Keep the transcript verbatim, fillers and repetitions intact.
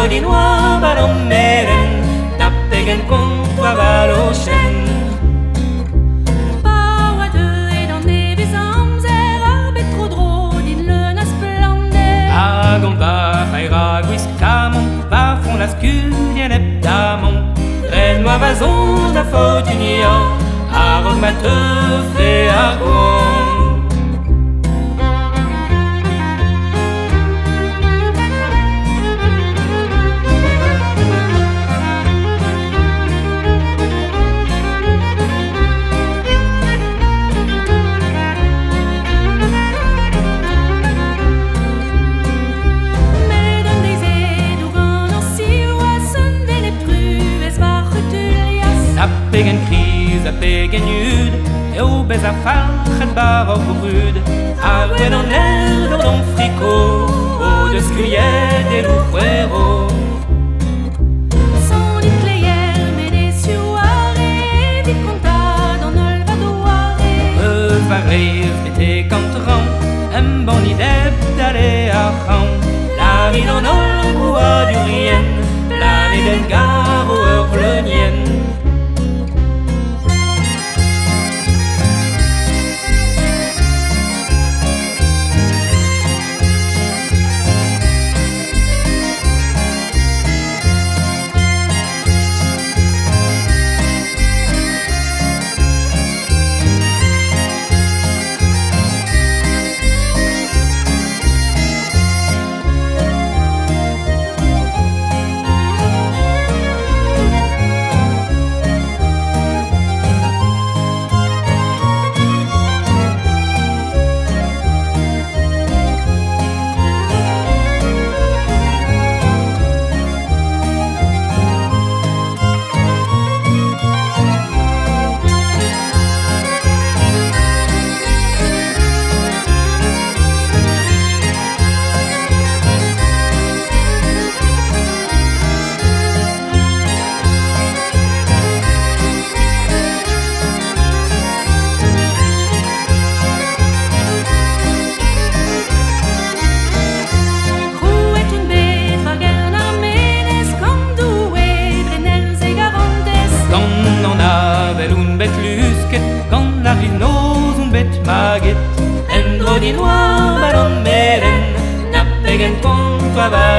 di noa balon meren, tapegen kontra balochen. La skulien eptamon, ren ma vazon da fortunia, arog ma teuf e argon. Pegen kriz a pegen jud, eo bez a farchet bar o brud, a gwen an er d'or don friko, o de skuliet e l'oufrero. Son dit kleier met e sioare, vit kontad an ol va doare. Eus va reiz met e kantran, em ban ideb d'ale a ran, la min an ol boa du rien, plan e den gar o ur vleunien. Maget, endro di noa balon meren, napegen kontra